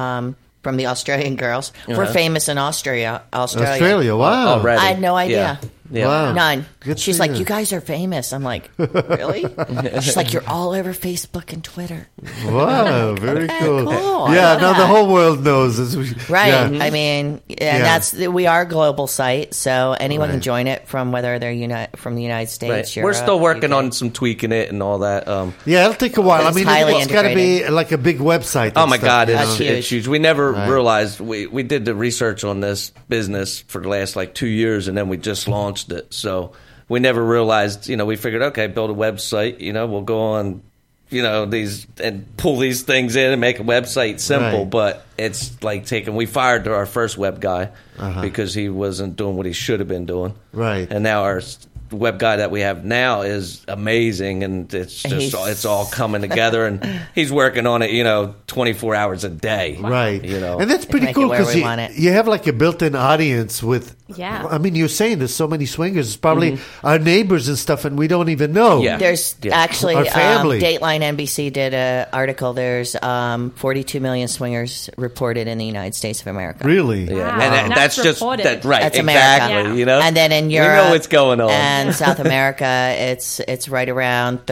from the Australian girls. We're famous in Australia. Australia, wow. Already. I had no idea. Yeah. Wow. None. Good She's for like, you. you guys are famous. I'm like, really? She's like, you're all over Facebook and Twitter. Wow, very Okay, cool. cool. I Yeah, love now the that. whole world knows. As we, Right. Yeah. I mean, Yeah. we are a global site, so anyone can Right. join it from whether they're from the United States. Right. We're Europe, still working UK. on some tweaking it and all that. Yeah, it'll take a while. It's I mean, highly it's got to be integrated. like a big website. Oh and my stuff, God, you That's know? huge. it's huge. We never Right. realized we did the research on this business for the last like 2 years, and then we just launched it. So we never realized. We figured, okay, build a website. We'll go on, these and pull these things in and make a website simple. Right. But it's like we fired our first web guy because he wasn't doing what he should have been doing. Right. And now our web guy that we have now is amazing, and it's all coming together, and he's working on it 24 hours a day. Right. And that's pretty Make it cool where because we want it. you have like a built-in audience with. Yeah. I mean, you're saying there's so many swingers. It's probably our neighbors and stuff, and we don't even know. Yeah. There's Yeah. actually Our family. Dateline NBC did an article. There's 42 million swingers reported in the United States of America. Really? Yeah, Wow. and And that's that's just reported. that, right? That's America. Exactly. Yeah. And then in we Europe, know what's going on. and South America, it's right around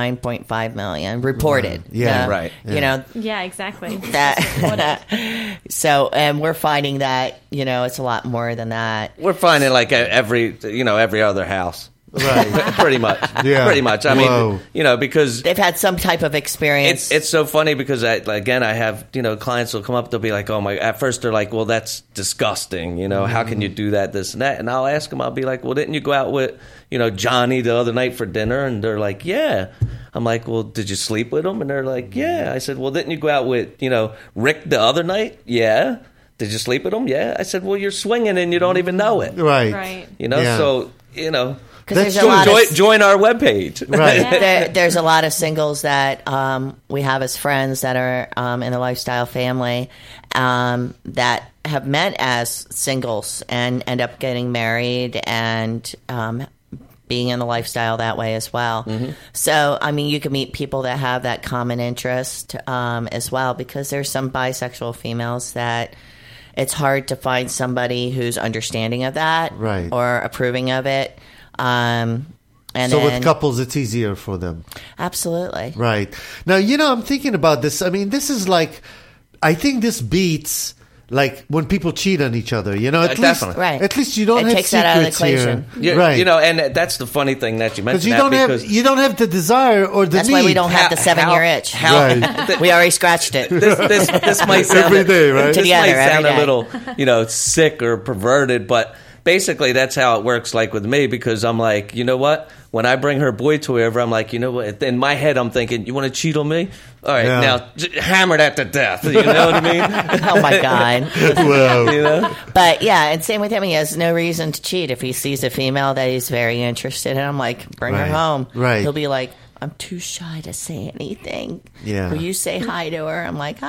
39.5 million reported. Yeah. Right. You know Yeah, exactly. that. So, and we're finding that it's a lot more than that. We're finding like every other house. Right. Pretty much. Yeah. Pretty much. I Whoa. mean, because They've had some type of experience. it's so funny because I have clients will come up, they'll be like, oh my, at first they're like, well, that's disgusting, how can you do that, this and that, and I'll ask them, I'll be like, well, didn't you go out with Johnny the other night for dinner? And they're like, yeah. I'm like, well, did you sleep with him? And they're like, yeah. I said, well, didn't you go out with Rick the other night? Yeah. Did you sleep with him? Yeah. I said, well, you're swinging and you don't even know it. Right. Right. Yeah. So because That's there's a lot of join our webpage. Right. there's a lot of singles that we have as friends that are in the lifestyle family that have met as singles and end up getting married and being in the lifestyle that way as well. So, I mean, you can meet people that have that common interest as well, because there's some bisexual females that it's hard to find somebody who's understanding of that Right. or approving of it. And So then, with couples, it's easier for them. absolutely. Right. Now, I'm thinking about this. I mean, this is like, I think this beats like when people cheat on each other, at least, definitely. Right. At least you don't It have takes that out of the secrets here, equation. right? And that's the funny thing that you mentioned. You don't have the desire or the That's need. why we don't have the 7-year itch. Right. We already scratched it. This might sound Every day, right? This Together, might sound every a little, sick or perverted, but basically that's how it works. Like with me, because I'm like, you know what? When I bring her boy toy over, I'm like, you know what? In my head, I'm thinking, you want to cheat on me? All right, now hammer that to death. You know what I mean? Oh my God. Wow. But yeah, and same with him. He has no reason to cheat. If he sees a female that he's very interested in, I'm like, bring her home. Right. He'll be like, I'm too shy to say anything. Yeah. Will you say hi to her? I'm like,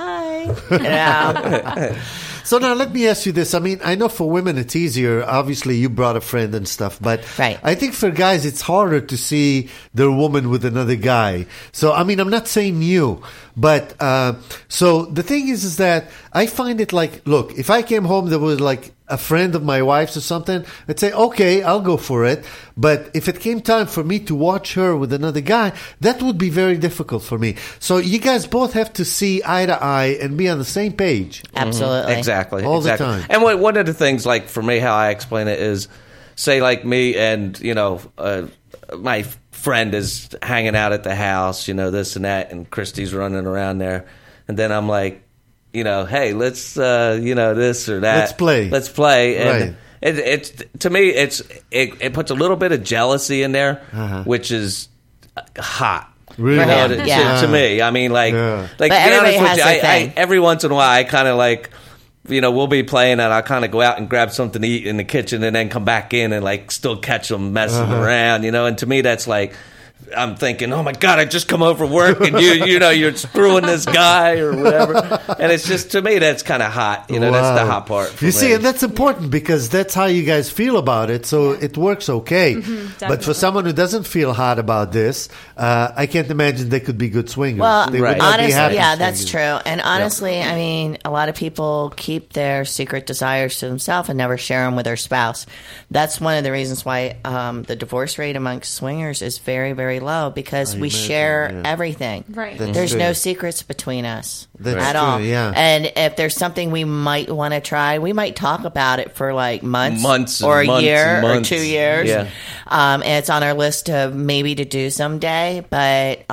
hi. So now let me ask you this. I mean, I know for women it's easier. Obviously, you brought a friend and stuff, but Right. I think for guys it's harder to see their woman with another guy. So, I mean, I'm not saying you, but so the thing is that I find it like, look, if I came home, there was like a friend of my wife's or something, I'd say, okay, I'll go for it. But if it came time for me to watch her with another guy, that would be very difficult for me. So you guys both have to see eye to eye and be on the same page. Absolutely. Exactly. All the exactly. time. And one of the things, like for me, how I explain it is, say like me and, my friend is hanging out at the house, this and that, and Christy's running around there. And then I'm like, hey, let's, this or that. Let's play. And Right. it's to me, it puts a little bit of jealousy in there, which is hot. Really? For him, To, yeah. to me, I mean, like But to be everybody honest with has you, their thing. every once in a while, I kind of like, we'll be playing and I'll kind of go out and grab something to eat in the kitchen and then come back in and like still catch them messing around, and to me that's like, I'm thinking, oh my God, I just come over work and you're screwing this guy or whatever. And it's just, to me, that's kind of hot. That's the hot part. For You me. see, and that's important because that's how you guys feel about it. So it works okay. But for someone who doesn't feel hot about this, I can't imagine they could be good swingers. Well, They would Right. not be honestly, happy yeah, that's swingers. true. And honestly, I mean, a lot of people keep their secret desires to themselves and never share them with their spouse. That's one of the reasons why the divorce rate amongst swingers is very, very low, because we share everything. Right. That's There's true. no secrets between us That's at true, all. yeah. And if there's something we might want to try, we might talk about it for like months and or a months year and or months. 2 years. Yeah. And it's on our list of maybe to do someday. But,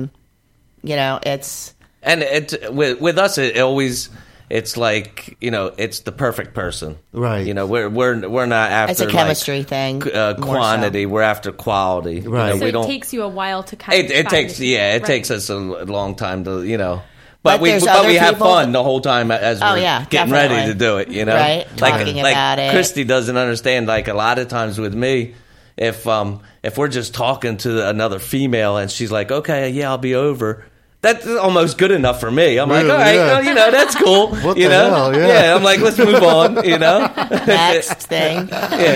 it's... And with us, it always, it's like, it's the perfect person. Right. We're not after It's a chemistry like, thing. more quantity. so. We're after quality. Right. So We it don't. takes you a while to kind of. It find takes it. Right. takes us a long time to. But But there's we other have people fun that- the whole time as Oh, we're yeah, getting definitely. ready to do it. Right, talking about it. Christy doesn't understand. Like a lot of times with me, if we're just talking to another female and she's like, okay, yeah, I'll be over. That's almost good enough for me. I'm Really? like, all right, Yeah. well, that's cool. What the hell? Yeah. Yeah, I'm like, let's move on. Next thing.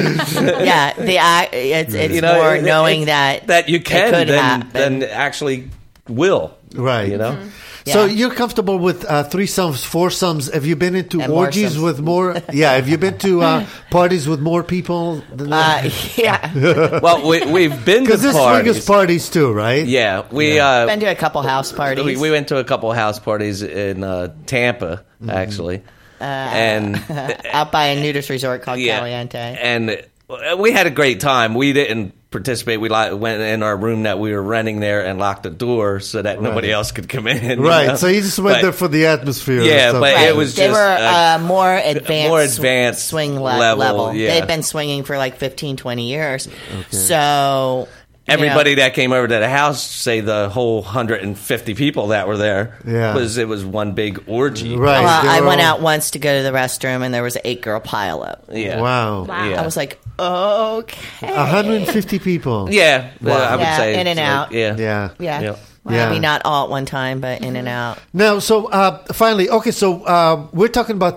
Yeah. It's more knowing that you it can could happen. than actually will. Right. Yeah. So you're comfortable with threesomes, foursomes. Have you been into And orgies moresomes. with more? Yeah. Have you been to parties with more people than that? Yeah. Well, we've been to Because there's parties. swingers parties too, right? Yeah, we Been to a couple house parties. we went to a couple house parties in Tampa, actually, and out by a nudist resort called yeah, Caliente. and we had a great time. We didn't participate. We went in our room that we were renting there and locked the door so that nobody else could come in. you Right. know? So you just went But- there for the atmosphere. Yeah, or but something. it was they just were more advanced swing swing level, yeah. They've been swinging for like 15, 20 years. So Everybody that came over to the house, say the whole 150 people that were there, Yeah. it was one big orgy. Right. Well, They I were went all- out once to go to the restroom, and there was an 8-girl pileup. Yeah. Wow. Wow. Yeah. I was like, okay. 150 people. Yeah, I would Yeah, say in and like, out. Yeah, Yeah. Yeah. Yeah. Well, Yeah. maybe not all at one time, but in and out. Now, so finally, okay, so we're talking about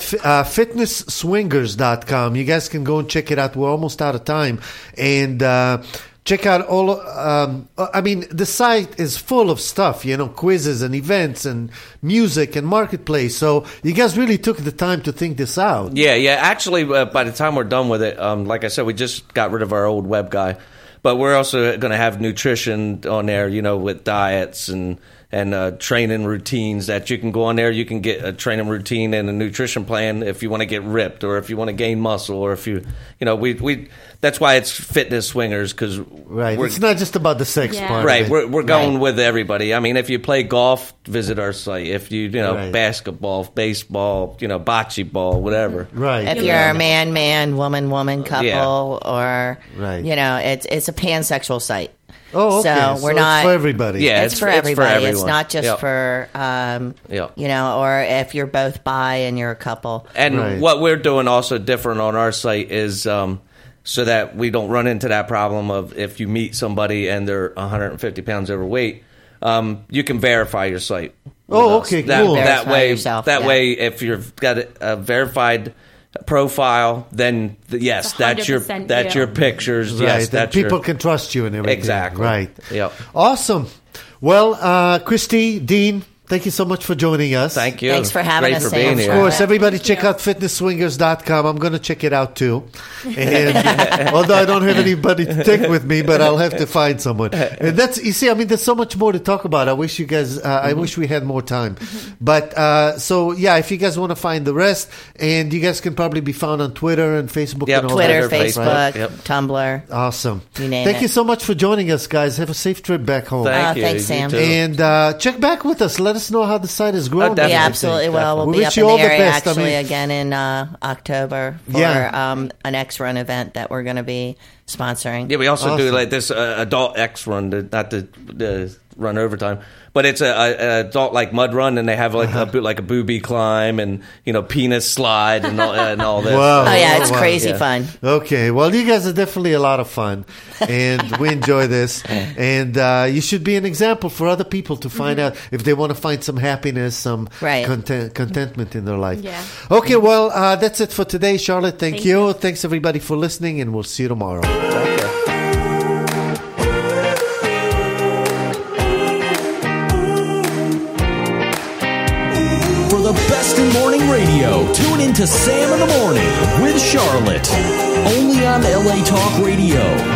fitnessswingers.com. You guys can go and check it out. We're almost out of time. And check out all, I mean, the site is full of stuff, you know, quizzes and events and music and marketplace. So you guys really took the time to think this out. Yeah. Actually, by the time we're done with it, like I said, we just got rid of our old web guy, but we're also going to have nutrition on there, you know, with diets and and training routines that you can go on there. You can get a training routine and a nutrition plan if you want to get ripped or if you want to gain muscle or if you know, we that's why it's Fitness Swingers, because it's not just about the sex part. Right, of it. we're going with everybody. I mean, if you play golf, visit our site. If you basketball, baseball, bocce ball, whatever. Right. If you're a man, woman couple, or right. It's a pansexual site. Oh, okay. So we're not it's for everybody. Yeah, it's for everybody. It's not just Yep. for or if you're both bi and you're a couple. And what we're doing also different on our site is so that we don't run into that problem of if you meet somebody and they're 150 pounds overweight, you can verify your site. Oh, okay, cool. That way, yourself, way, if you've got a verified profile, then that's your pictures. Right. Yes, and people can trust you and everything. Exactly. Right. Yep. Awesome. Well, Christy, Dean, thank you so much for joining us. Thank you. Thanks for having Great us, for Sam. being Of here. course, everybody check out fitnessswingers.com. I'm going to check it out too. And although I don't have anybody to take with me, but I'll have to find someone. And there's so much more to talk about. I wish you guys, I wish we had more time. But, if you guys want to find the rest, and you guys can probably be found on Twitter and Facebook and all Twitter, that. Facebook, right? Yep. Tumblr. Awesome. You name Thank it. you so much for joining us, guys. Have a safe trip back home. Thank you. Thanks, Sam. You too. And check back with us. Let us know how the site has grown. definitely. Yeah, I absolutely. think Well, we'll we be wish up you in all the the area best. actually again in October for an X-Run event that we're going to be sponsoring. Yeah, we also do Awesome. like this adult X run, not the run overtime, but it's a adult like mud run, and they have like a booby climb and penis slide and all this. Wow. Oh yeah, it's Wow. crazy Yeah. fun. Okay, well, you guys are definitely a lot of fun, and we enjoy this. And you should be an example for other people to find out if they want to find some happiness, some contentment in their life. Yeah. Okay, well, that's it for today, Charlotte. Thank Thank you. you. Thanks, everybody, for listening, and we'll see you tomorrow. For the best in morning radio, tune in to Sam in the Morning with Charlotte. Only on LA Talk Radio.